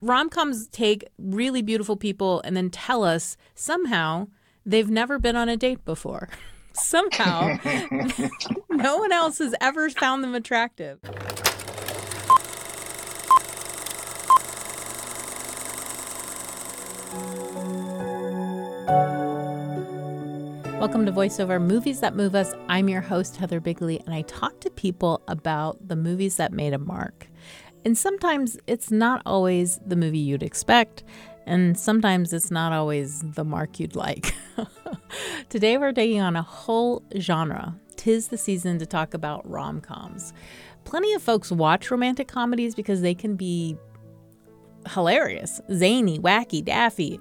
Rom-coms take really beautiful people and then tell us somehow they've never been on a date before. Somehow, no one else has ever found them attractive. Welcome to VoiceOver Movies That Move Us. I'm your host, Heather Bigley, and I talk to people about the movies that made a mark. And sometimes it's not always the movie you'd expect, and sometimes it's not always the mark you'd like. Today we're taking on a whole genre. 'Tis the season to talk about rom-coms. Plenty of folks watch romantic comedies because they can be hilarious, zany, wacky, daffy,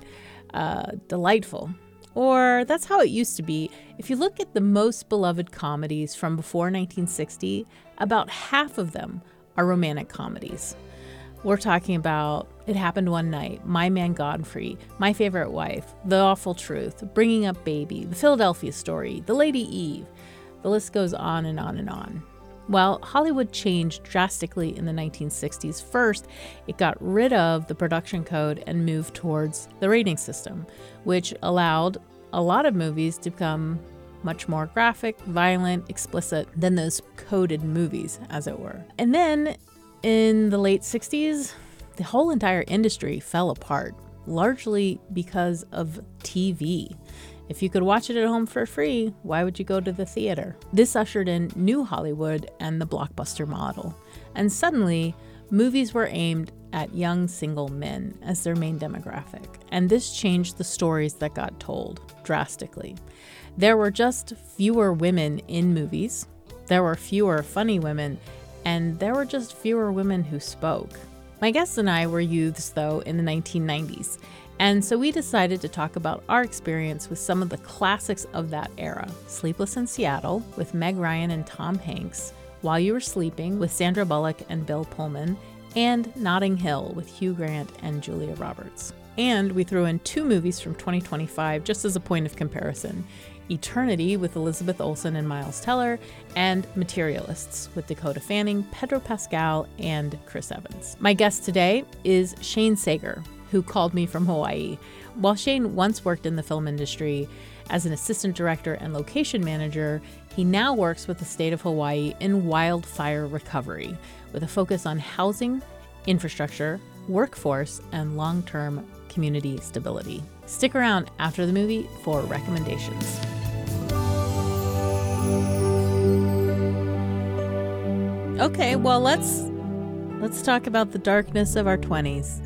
delightful. Or that's how it used to be. If you look at the most beloved comedies from before 1960, about half of them are romantic comedies. We're talking about It Happened One Night, My Man Godfrey, My Favorite Wife, The Awful Truth, Bringing Up Baby, The Philadelphia Story, The Lady Eve. The list goes on and on and on. Well, Hollywood changed drastically in the 1960s. First, it got rid of the production code and moved towards the rating system, which allowed a lot of movies to become much more graphic, violent, explicit than those coded movies, as it were. And then in the late 60s, the whole entire industry fell apart, largely because of TV. If you could watch it at home for free, why would you go to the theater? This ushered in New Hollywood and the blockbuster model. And suddenly, movies were aimed at young single men as their main demographic. And this changed the stories that got told drastically. There were just fewer women in movies. There were fewer funny women. And there were just fewer women who spoke. My guests and I were youths, though, in the 1990s. And so we decided to talk about our experience with some of the classics of that era. Sleepless in Seattle with Meg Ryan and Tom Hanks, While You Were Sleeping with Sandra Bullock and Bill Pullman, and Notting Hill with Hugh Grant and Julia Roberts. And we threw in two movies from 2025 just as a point of comparison. Eternity with Elizabeth Olsen and Miles Teller, and Materialists with Dakota Fanning, Pedro Pascal, and Chris Evans. My guest today is Shane Sager, who called me from Hawaii. While Shane once worked in the film industry as an assistant director and location manager, he now works with the state of Hawaii in wildfire recovery, with a focus on housing, infrastructure, workforce, and long-term community stability. Stick around after the movie for recommendations. Okay, well, let's talk about the darkness of our 20s.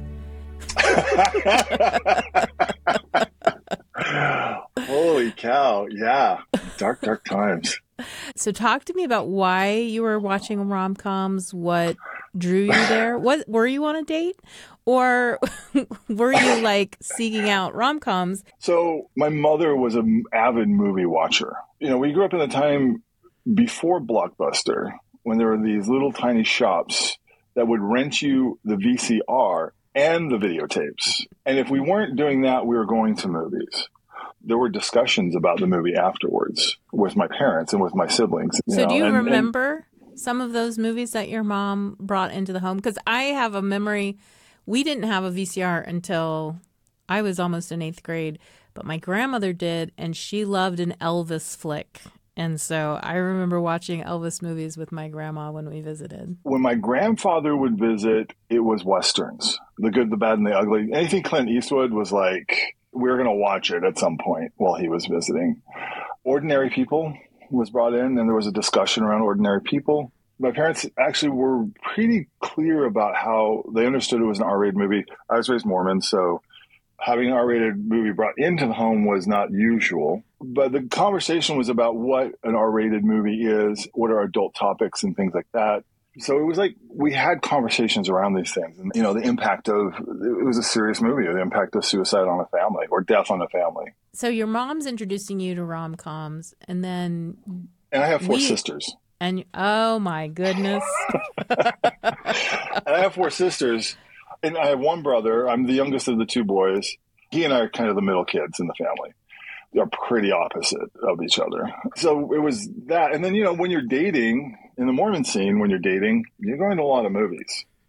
Holy cow. Yeah. Dark times. So talk to me about why you were watching rom-coms, what drew you there. What were you on a date? Or were you like seeking out rom-coms? So my mother was an avid movie watcher. You know, we grew up in the time before Blockbuster, when there were these little tiny shops that would rent you the VCR and the videotapes. And if we weren't doing that, we were going to movies. There were discussions about the movie afterwards with my parents and with my siblings. So do you remember some of those movies that your mom brought into the home? Because I have a memory. We didn't have a VCR until I was almost in 8th grade, but my grandmother did, and she loved an Elvis flick. And so I remember watching Elvis movies with my grandma when we visited. When my grandfather would visit, it was Westerns. The Good, the Bad, and the Ugly. Anything Clint Eastwood was like, we were going to watch it at some point while he was visiting. Ordinary People was brought in, and there was a discussion around Ordinary People. My parents actually were pretty clear about how they understood it was an R-rated movie. I was raised Mormon, so having an R-rated movie brought into the home was not usual. But the conversation was about what an R-rated movie is, what are adult topics and things like that. So it was like we had conversations around these things. And, you know, the impact of, it was a serious movie, the impact of suicide on a family or death on a family. So your mom's introducing you to rom-coms, and then... And I have four sisters. And, oh my goodness. And I have four sisters. And I have one brother. I'm the youngest of the two boys. He and I are kind of the middle kids in the family. They're pretty opposite of each other. So it was that. And then, you know, when you're dating, in the Mormon scene, when you're dating, you're going to a lot of movies.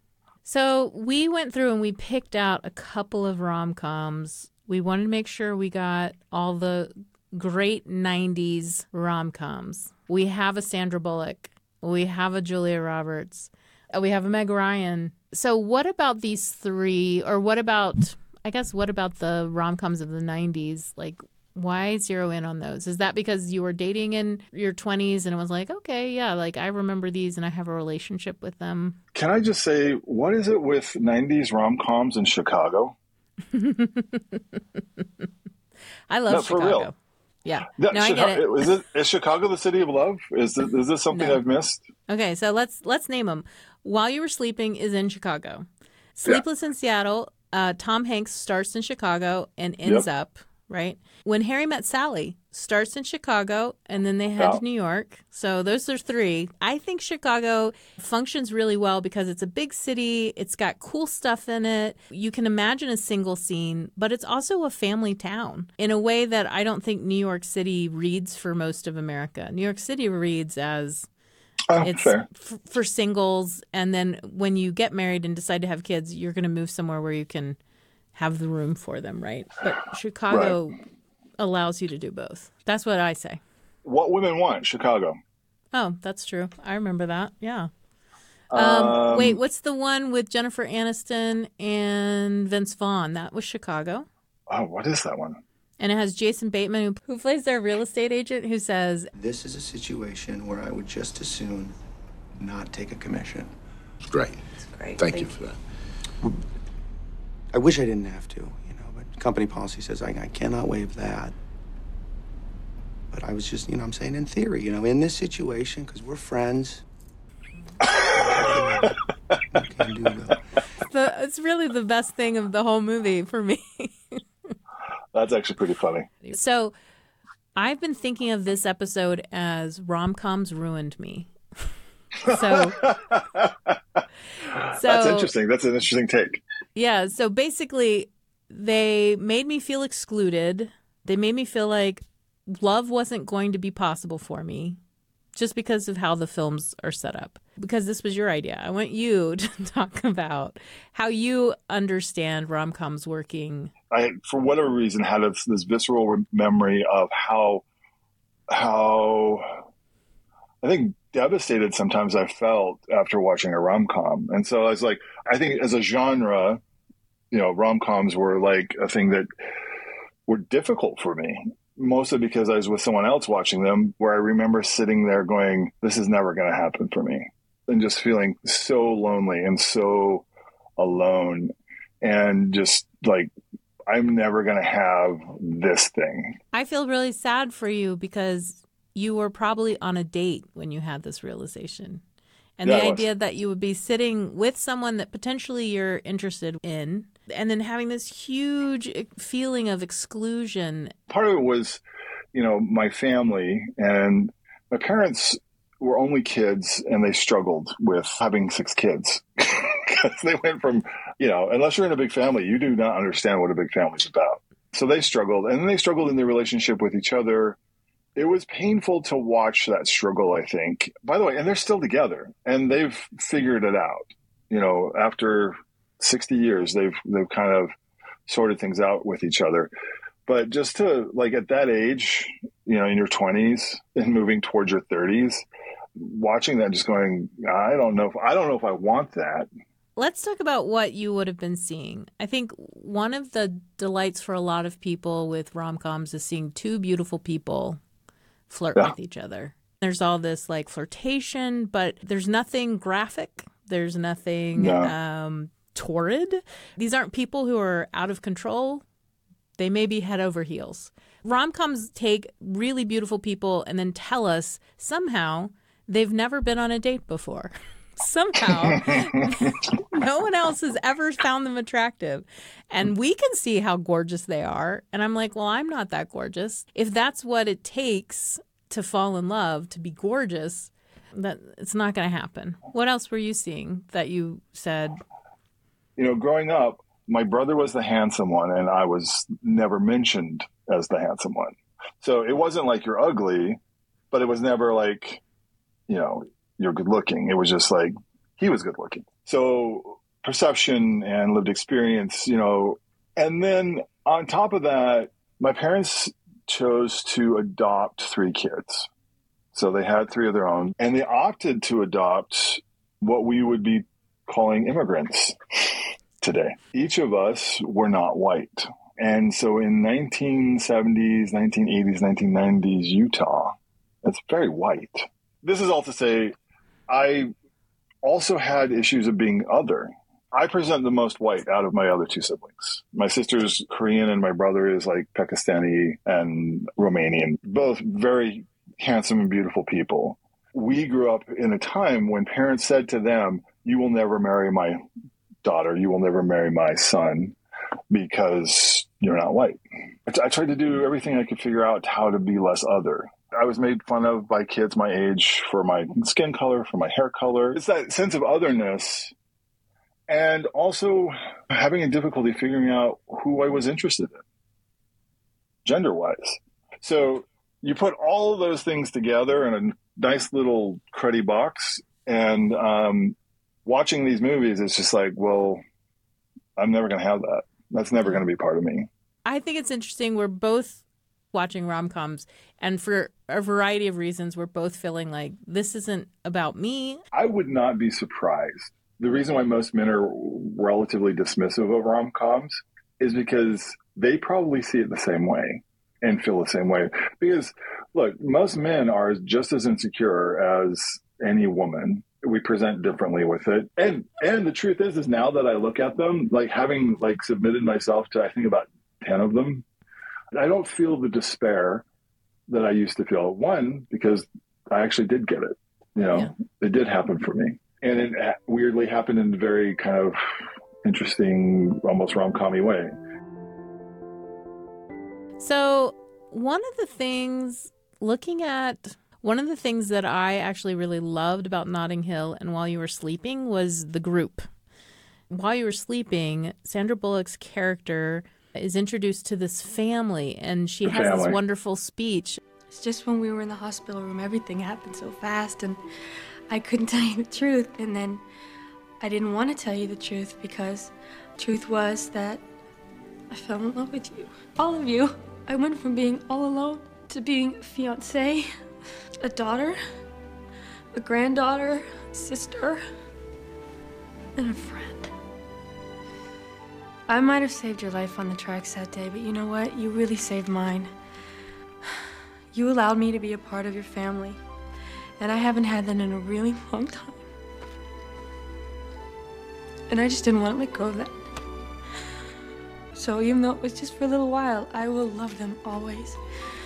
So we went through and we picked out a couple of rom-coms. We wanted to make sure we got all the great 90s rom-coms. We have a Sandra Bullock. We have a Julia Roberts. We have a Meg Ryan. So what about these three, or what about the rom-coms of the 90s? Like, why zero in on those? Is that because you were dating in your 20s and it was like, okay, yeah, like I remember these and I have a relationship with them? Can I just say, what is it with 90s rom-coms in Chicago? I love No, for Chicago. real. Yeah. No, No, I get it. Is Chicago the city of love? Is this something No. I've missed? Okay, so let's name them. While You Were Sleeping is in Chicago. Yeah. Sleepless in Seattle, Tom Hanks starts in Chicago and ends Yep. up, right? When Harry Met Sally starts in Chicago and then they head Yeah. to New York. So those are three. I think Chicago functions really well because it's a big city. It's got cool stuff in it. You can imagine a single scene, but it's also a family town in a way that I don't think New York City reads for most of America. New York City reads as it's Fair. for singles, and then when you get married and decide to have kids, you're going to move somewhere where you can have the room for them, right? But Chicago allows you to do both. That's what I say. What women want, Chicago. Oh, that's true. I remember that. Yeah. Um, Wait, what's the one with Jennifer Aniston and Vince Vaughn? That was Chicago. oh, what is that one? And it has Jason Bateman, who plays their real estate agent, who says, This is a situation where I would just as soon not take a commission. Great. Great. Thank you for that. I wish I didn't have to, but company policy says I cannot waive that. But I was just, I'm saying in theory, in this situation, because we're friends. I can do that. it's really the best thing of the whole movie for me. That's actually pretty funny. So I've been thinking of this episode as rom-coms ruined me. So That's interesting. That's an interesting take. Yeah. So basically, they made me feel excluded. They made me feel like love wasn't going to be possible for me just because of how the films are set up. Because this was your idea. I want you to talk about how you understand rom-coms working. I, for whatever reason, had this visceral memory of how I think devastated sometimes I felt after watching a rom-com. And so I was like, I think as a genre, rom-coms were like a thing that were difficult for me, mostly because I was with someone else watching them, where I remember sitting there going, this is never going to happen for me, and just feeling so lonely and so alone, and just like, I'm never going to have this thing. I feel really sad for you because you were probably on a date when you had this realization. And Yeah, the I was. idea that you would be sitting with someone that potentially you're interested in, and then having this huge feeling of exclusion. Part of it was, my family, and my parents were only kids, and they struggled with having 6 kids. Because they went from, unless you're in a big family, you do not understand what a big family's about. So they struggled, and then they struggled in their relationship with each other. It was painful to watch that struggle, I think. By the way, and they're still together, and they've figured it out. After 60 years, they've kind of sorted things out with each other. But just to, like, at that age, in your 20s and moving towards your 30s, watching that, just going, I don't know if I want that. Let's talk about what you would have been seeing. I think one of the delights for a lot of people with rom-coms is seeing two beautiful people flirt with each other. There's all this like flirtation, but there's nothing graphic. There's nothing torrid. These aren't people who are out of control. They may be head over heels. Rom-coms take really beautiful people and then tell us somehow they've never been on a date before. Somehow, no one else has ever found them attractive. And we can see how gorgeous they are. And I'm like, well, I'm not that gorgeous. If that's what it takes to fall in love, to be gorgeous, that it's not going to happen. What else were you seeing that you said? Growing up, my brother was the handsome one, and I was never mentioned as the handsome one. So it wasn't like you're ugly, but it was never like, you're good looking. It was just like, he was good looking. So perception and lived experience, and then on top of that, my parents chose to adopt 3 kids. So they had 3 of their own, and they opted to adopt what we would be calling immigrants today. Each of us were not white. And so in 1970s, 1980s, 1990s Utah, it's very white. This is all to say, I also had issues of being other. I present the most white out of my other 2 siblings. My sister's Korean and my brother is like Pakistani and Romanian, both very handsome and beautiful people. We grew up in a time when parents said to them, "You will never marry my daughter. You will never marry my son because you're not white." I tried to do everything I could figure out how to be less other. I was made fun of by kids my age for my skin color, for my hair color. It's that sense of otherness, and also having a difficulty figuring out who I was interested in, gender-wise. So you put all of those things together in a nice little cruddy box, and watching these movies, it's just like, well, I'm never going to have that. That's never going to be part of me. I think it's interesting. We're both watching rom-coms, and for a variety of reasons, we're both feeling like this isn't about me. I would not be surprised. The reason why most men are relatively dismissive of rom-coms is because they probably see it the same way and feel the same way. Because, look, most men are just as insecure as any woman. We present differently with it. And the truth is now that I look at them, like having like submitted myself to, I think, about 10 of them, I don't feel the despair that I used to feel. One, because I actually did get it. It did happen for me. And it weirdly happened in a very kind of interesting, almost rom-com-y way. So one of the things that I actually really loved about Notting Hill and While You Were Sleeping was the group. While You Were Sleeping, Sandra Bullock's character is introduced to this family, and she has this wonderful speech. It's just when we were in the hospital room, everything happened so fast, and I couldn't tell you the truth. And then I didn't want to tell you the truth because the truth was that I fell in love with you. All of you. I went from being all alone to being a fiancée, a daughter, a granddaughter, a sister, and a friend. I might have saved your life on the tracks that day, but you know what? You really saved mine. You allowed me to be a part of your family, and I haven't had that in a really long time. And I just didn't want to let go of that. So even though it was just for a little while, I will love them always.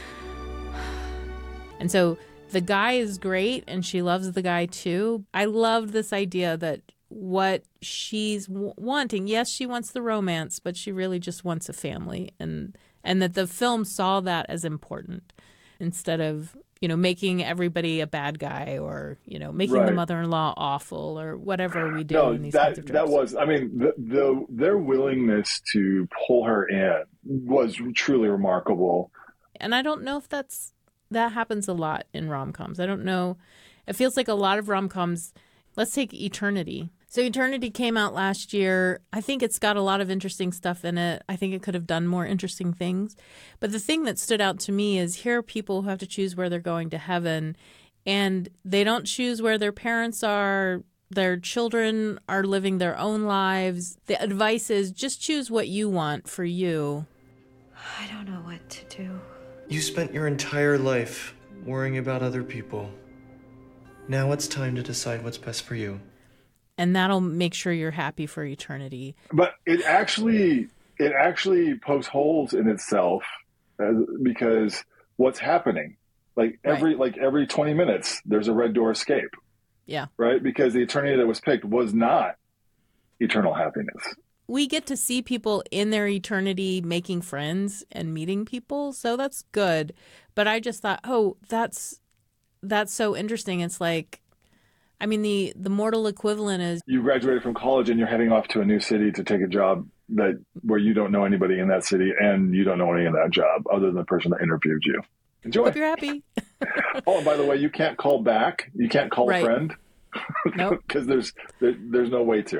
And so the guy is great, and she loves the guy too. I loved this idea that what she's wanting, yes, she wants the romance, but she really just wants a family, and that the film saw that as important instead of, making everybody a bad guy or, making the mother-in-law awful or whatever we do in these kinds of tropes. That was, their willingness to pull her in was truly remarkable. And I don't know if that happens a lot in rom-coms. I don't know. It feels like a lot of rom-coms. Let's take Eternity. So Eternity came out last year. I think it's got a lot of interesting stuff in it. I think it could have done more interesting things. But the thing that stood out to me is here are people who have to choose where they're going to heaven, and they don't choose where their parents are. Their children are living their own lives. The advice is just choose what you want for you. I don't know what to do. You spent your entire life worrying about other people. Now it's time to decide what's best for you. And that'll make sure you're happy for eternity. But it actually pokes holes in itself because what's happening? Every 20 minutes, there's a red door escape. Yeah. Right? Because the eternity that was picked was not eternal happiness. We get to see people in their eternity making friends and meeting people, so that's good. But I just thought, that's so interesting. It's like, the mortal equivalent is you graduated from college and you're heading off to a new city to take a job where you don't know anybody in that city and you don't know any of that job other than the person that interviewed you. Enjoy. Hope you're happy. Oh, and by the way, you can't call back. You can't call a friend. Nope. Because there's no way to.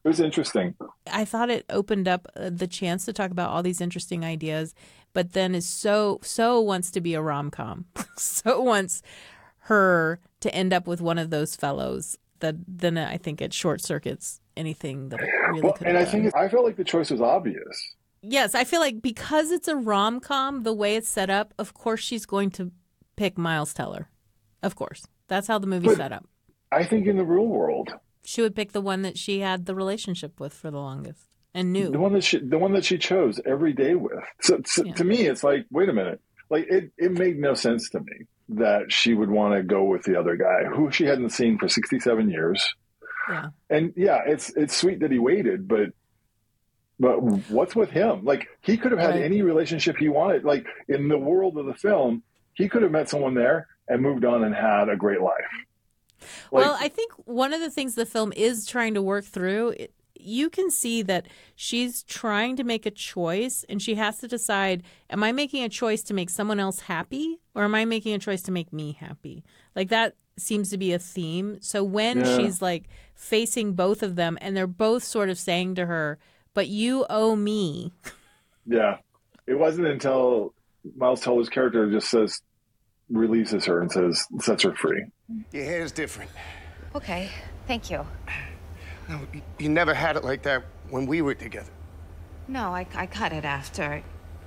It was interesting. I thought it opened up the chance to talk about all these interesting ideas, but then is so wants to be a rom-com. So wants her to end up with one of those fellows that then I think it short circuits anything that it really could have done. I felt like the choice was obvious. Yes, I feel like because it's a rom-com, the way it's set up, of course she's going to pick Miles Teller. Of course. That's how the movie's set up. I think in the real world, she would pick the one that she had the relationship with for the longest and knew. The one that she chose every day with. So to me, it's like, wait a minute. Like it made no sense to me that she would want to go with the other guy who she hadn't seen for 67 years. Yeah. And yeah, it's sweet that he waited, but what's with him? Like he could have had any relationship he wanted. Like in the world of the film, he could have met someone there and moved on and had a great life. Well, I think one of the things the film is trying to work through, you can see that she's trying to make a choice and she has to decide, am I making a choice to make someone else happy or am I making a choice to make me happy? Like that seems to be a theme. So when she's like facing both of them and they're both sort of saying to her, but you owe me. Yeah. It wasn't until Miles Teller's character just releases her and sets her free. Your hair's different. Okay, thank you. No, you never had it like that when we were together. No, I cut it after.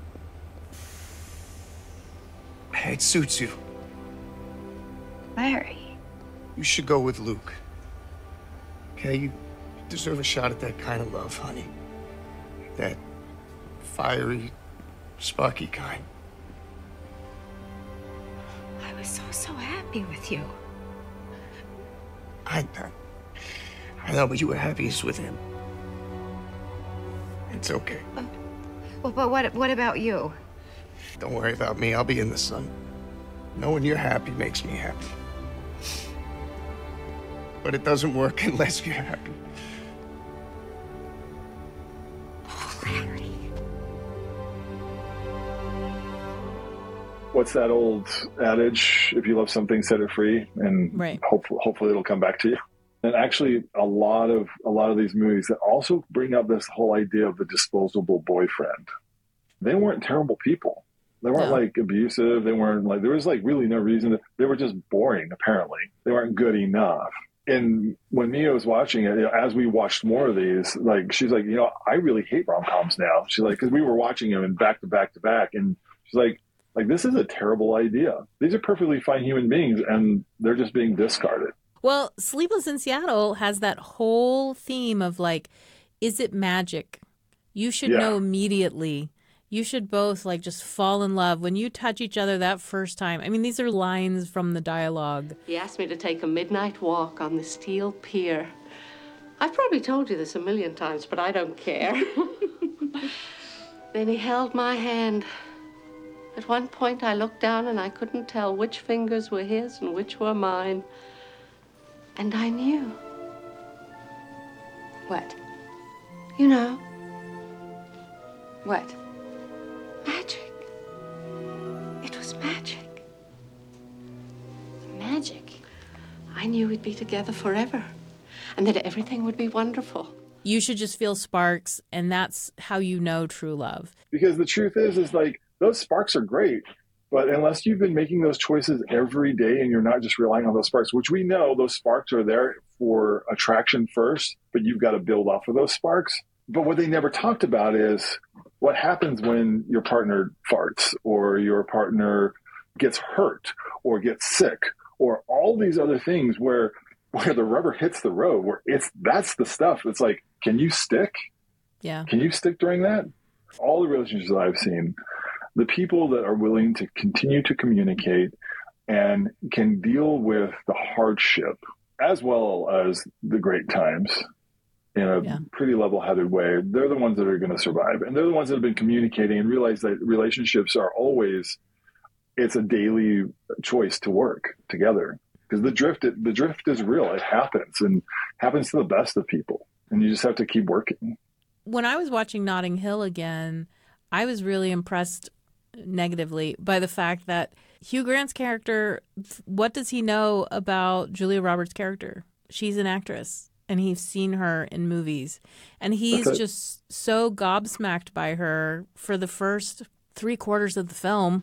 It suits you. Larry. You should go with Luke. Okay, you deserve a shot at that kind of love, honey. That fiery, sparky kind. I was so happy with you. I know, but you were happiest with him. It's okay. Well, but what about you? Don't worry about me. I'll be in the sun. Knowing you're happy makes me happy. But it doesn't work unless you're happy. Oh, Larry. What's that old adage? If you love something, set it free, and hopefully it'll come back to you. And actually, a lot of these movies that also bring up this whole idea of the disposable boyfriend. They weren't terrible people. They weren't like abusive. They weren't like, there was like really no reason. They were just boring. Apparently, they weren't good enough. And when Mia was watching it, as we watched more of these, like she's like, I really hate rom-coms now. She's like, because we were watching them in back to back to back, and she's like, this is a terrible idea. These are perfectly fine human beings, and they're just being discarded. Well, Sleepless in Seattle has that whole theme of like, is it magic? You should know immediately. You should both like just fall in love when you touch each other that first time. I mean, these are lines from the dialogue. He asked me to take a midnight walk on the steel pier. I've probably told you this a million times, but I don't care. Then he held my hand. At one point, I looked down and I couldn't tell which fingers were his and which were mine. And I knew. What? You know. What? Magic. It was magic. Magic? I knew we'd be together forever and that everything would be wonderful. You should just feel sparks, and that's how you know true love. Because the truth is like, those sparks are great. But unless you've been making those choices every day and you're not just relying on those sparks, which we know those sparks are there for attraction first, but you've got to build off of those sparks. But what they never talked about is what happens when your partner farts or your partner gets hurt or gets sick or all these other things where the rubber hits the road, where that's the stuff. It's like, can you stick? Yeah. Can you stick during that? All the relationships that I've seen, the people that are willing to continue to communicate and can deal with the hardship as well as the great times in a pretty level-headed way, they're the ones that are going to survive. And they're the ones that have been communicating and realize that relationships are always, it's a daily choice to work together. Because the drift is real. It happens, and happens to the best of people. And you just have to keep working. When I was watching Notting Hill again, I was really impressed negatively by the fact that Hugh Grant's character, what does he know about Julia Roberts' character? She's an actress. and he's seen her in movies. And he's just so gobsmacked by her for the first 3/4 of the film.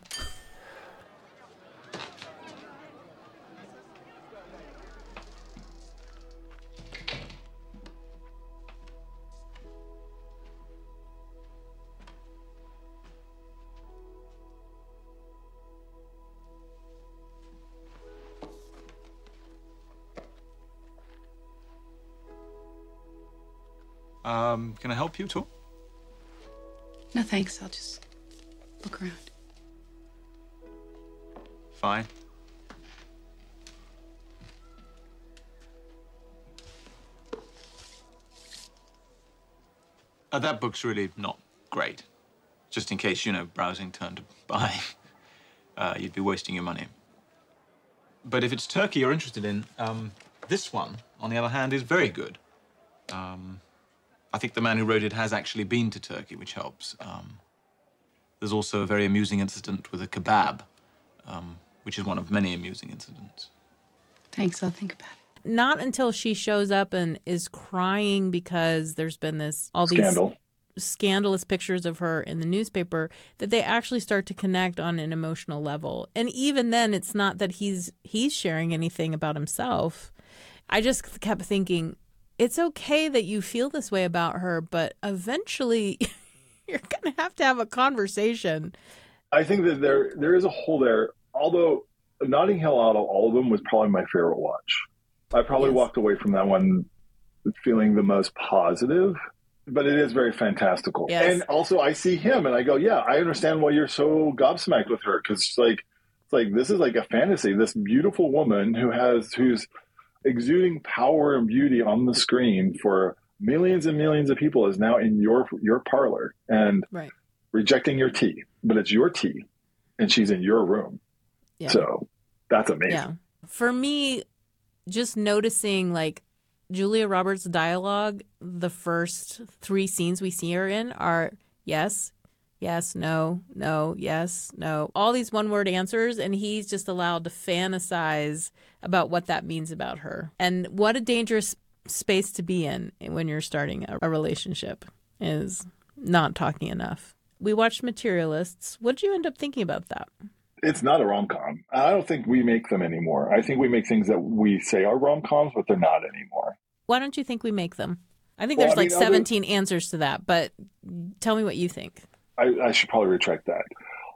Can I help you at all? No, thanks. I'll just look around. Fine. That book's really not great. Just in case, browsing turned to buying. You'd be wasting your money. But if it's Turkey you're interested in, this one, on the other hand, is very good. I think the man who wrote it has actually been to Turkey, which helps. There's also a very amusing incident with a kebab, which is one of many amusing incidents. Thanks, I'll think about it. Not until she shows up and is crying because there's been these scandalous pictures of her in the newspaper that they actually start to connect on an emotional level. And even then, it's not that he's sharing anything about himself. I just kept thinking, it's okay that you feel this way about her, but eventually you're going to have a conversation. I think that there is a hole there. Although Notting Hill, out of all of them, was probably my favorite watch. I probably walked away from that one feeling the most positive, but it is very fantastical. Yes. And also I see him and I go, yeah, I understand why you're so gobsmacked with her. Cause it's like this is like a fantasy. This beautiful woman who's exuding power and beauty on the screen for millions and millions of people is now in your parlor and rejecting your tea, but it's your tea and she's in your room. Yeah. So that's amazing. Yeah. For me, just noticing like Julia Roberts' dialogue, the first 3 scenes we see her in are yes, yes, no, no, yes, no. All these one-word answers, and he's just allowed to fantasize about what that means about her. And what a dangerous space to be in when you're starting a relationship is not talking enough. We watched Materialists. What did you end up thinking about that? It's not a rom-com. I don't think we make them anymore. I think we make things that we say are rom-coms, but they're not anymore. Why don't you think we make them? I think there's 17 answers to that, but tell me what you think. I should probably retract that.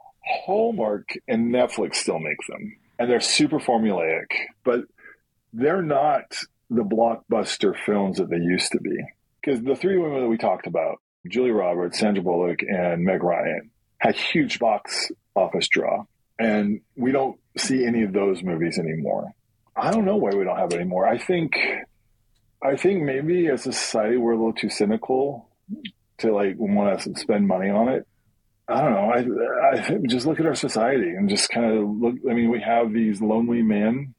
Hallmark and Netflix still make them, and they're super formulaic, but they're not the blockbuster films that they used to be. Because the 3 women that we talked about, Julia Roberts, Sandra Bullock, and Meg Ryan, had huge box office draw, and we don't see any of those movies anymore. I don't know why we don't have it anymore. I think maybe as a society we're a little too cynical to want to spend money on it. I don't know. I think just look at our society and just kind of look. I mean, we have these lonely men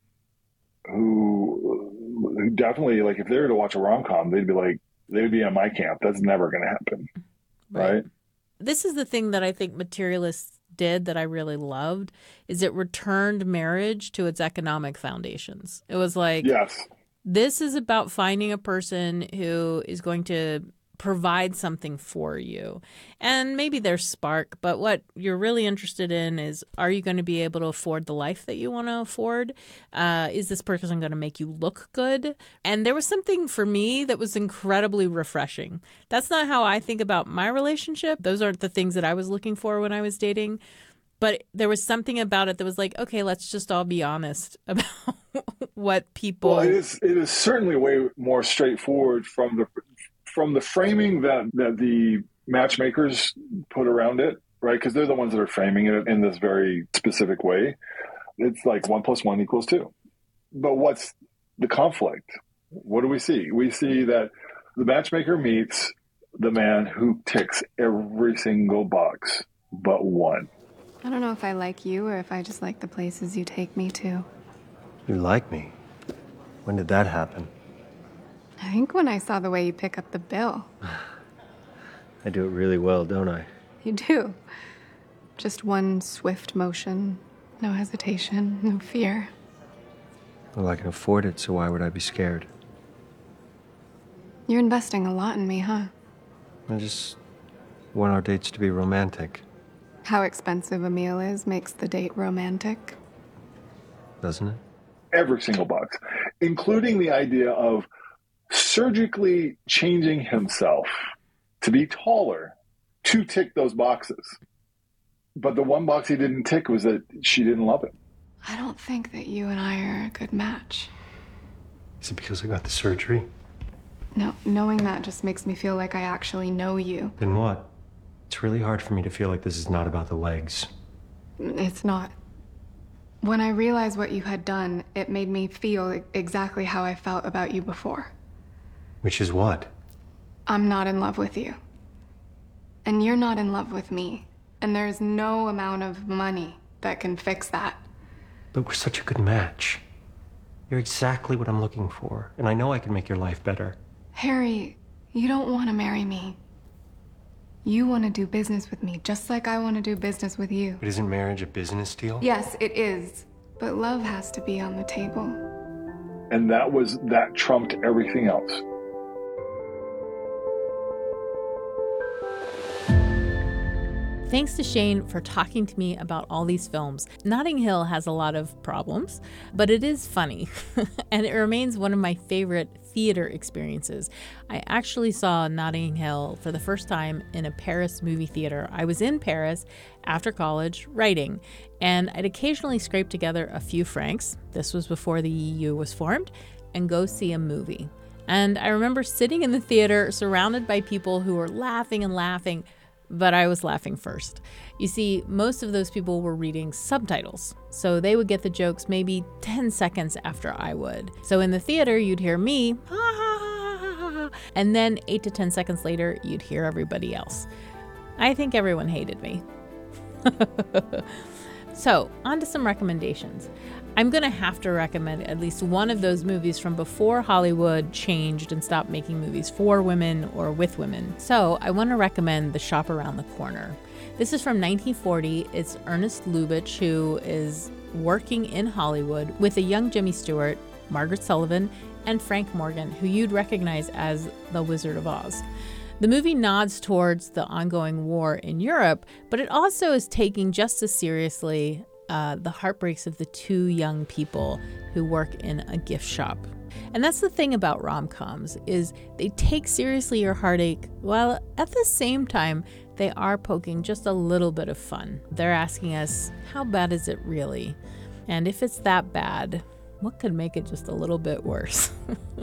who definitely, if they were to watch a rom-com, they would be in my camp. That's never going to happen. Right? This is the thing that I think Materialists did that I really loved, is it returned marriage to its economic foundations. It was like, yes, this is about finding a person who is going to provide something for you. And maybe there's spark, but what you're really interested in is, are you going to be able to afford the life that you want to afford? Is this person going to make you look good? And there was something for me that was incredibly refreshing. That's not how I think about my relationship. Those aren't the things that I was looking for when I was dating. But there was something about it that was like, okay, let's just all be honest about what people... Well, it is certainly way more straightforward from the framing that the matchmakers put around it, right? Because they're the ones that are framing it in this very specific way. It's like 1 + 1 = 2. But what's the conflict? What do we see? We see that the matchmaker meets the man who ticks every single box but one. I don't know if I like you or if I just like the places you take me to. You like me? When did that happen? I think when I saw the way you pick up the bill. I do it really well, don't I? You do. Just one swift motion, no hesitation, no fear. Well, I can afford it, so why would I be scared? You're investing a lot in me, huh? I just want our dates to be romantic, How expensive a meal is makes the date romantic. doesn't it? Every single box, including the idea of surgically changing himself to be taller to tick those boxes. But the one box he didn't tick was that she didn't love him. I don't think that you and I are a good match. Is it because I got the surgery? No, knowing that just makes me feel like I actually know you. Then what? It's really hard for me to feel like this is not about the legs. It's not. When I realized what you had done, it made me feel exactly how I felt about you before. Which is what? I'm not in love with you. And you're not in love with me. And there's no amount of money that can fix that. But we're such a good match. You're exactly what I'm looking for, and I know I can make your life better. Harry, you don't want to marry me. You want to do business with me, just like I want to do business with you. But isn't marriage a business deal? Yes, it is. But love has to be on the table. And that trumped everything else. Thanks to Shane for talking to me about all these films. Notting Hill has a lot of problems, but it is funny, and it remains one of my favorite theater experiences. I actually saw Notting Hill for the first time in a Paris movie theater. I was in Paris after college writing, and I'd occasionally scrape together a few francs, this was before the EU was formed, and go see a movie. And I remember sitting in the theater surrounded by people who were laughing and laughing, but I was laughing first. You see, most of those people were reading subtitles, so they would get the jokes maybe 10 seconds after I would. So in the theater, you'd hear me, ha ha ha ha ha ha, and then 8 to 10 seconds later, you'd hear everybody else. I think everyone hated me. So, on to some recommendations. I'm going to have to recommend at least one of those movies from before Hollywood changed and stopped making movies for women or with women. So, I want to recommend The Shop Around the Corner. This is from 1940. It's Ernest Lubitsch, who is working in Hollywood with a young Jimmy Stewart, Margaret Sullivan, and Frank Morgan, who you'd recognize as the Wizard of Oz. The movie nods towards the ongoing war in Europe, but it also is taking just as seriously the heartbreaks of the two young people who work in a gift shop. And that's the thing about rom-coms, is they take seriously your heartache, while at the same time, they are poking just a little bit of fun. They're asking us, how bad is it really? And if it's that bad, what could make it just a little bit worse?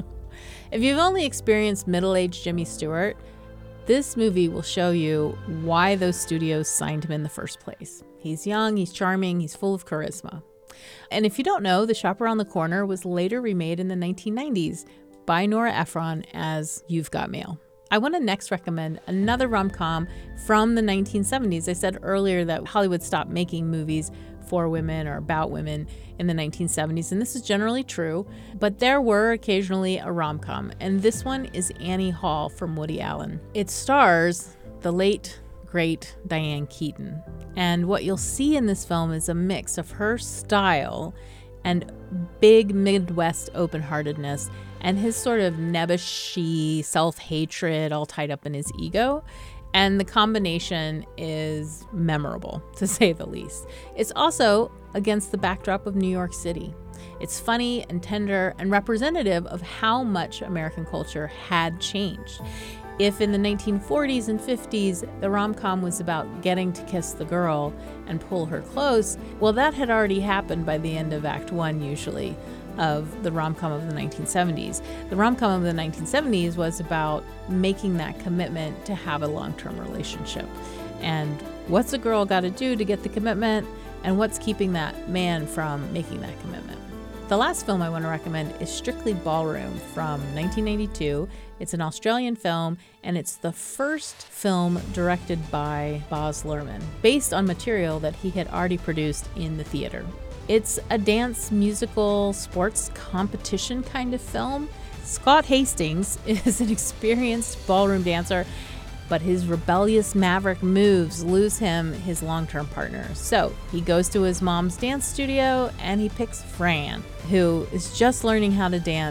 If you've only experienced middle-aged Jimmy Stewart, this movie will show you why those studios signed him in the first place. He's young, he's charming, he's full of charisma. And if you don't know, The Shop Around the Corner was later remade in the 1990s by Nora Ephron as You've Got Mail. I want to next recommend another rom-com from the 1970s. I said earlier that Hollywood stopped making movies for women or about women in the 1970s, and this is generally true, but there were occasionally a rom-com, and this one is Annie Hall from Woody Allen. It stars the late, great Diane Keaton, and what you'll see in this film is a mix of her style and big Midwest open-heartedness and his sort of nebbishy self-hatred all tied up in his ego. And the combination is memorable, to say the least. It's also against the backdrop of New York City. It's funny and tender and representative of how much American culture had changed. If in the 1940s and 50s, the rom-com was about getting to kiss the girl and pull her close, well, that had already happened by the end of Act 1, usually, of the rom-com of the 1970s. The rom-com of the 1970s was about making that commitment to have a long-term relationship. And what's a girl got to do to get the commitment, and what's keeping that man from making that commitment? The last film I want to recommend is Strictly Ballroom from 1992. It's an Australian film, and it's the first film directed by Baz Luhrmann, based on material that he had already produced in the theater. It's a dance, musical, sports competition kind of film. Scott Hastings is an experienced ballroom dancer, but his rebellious maverick moves lose him his long-term partner. So he goes to his mom's dance studio and he picks Fran, who is just learning how to dance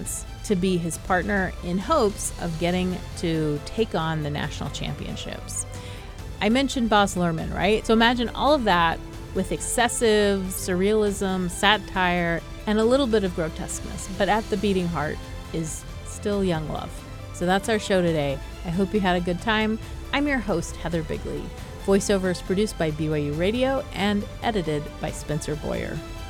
to be his partner in hopes of getting to take on the national championships. I mentioned Baz Luhrmann, right? So imagine all of that with excessive surrealism, satire, and a little bit of grotesqueness. But at the beating heart is still young love. So that's our show today. I hope you had a good time. I'm your host, Heather Bigley. Voiceover is produced by BYU Radio and edited by Spencer Boyer.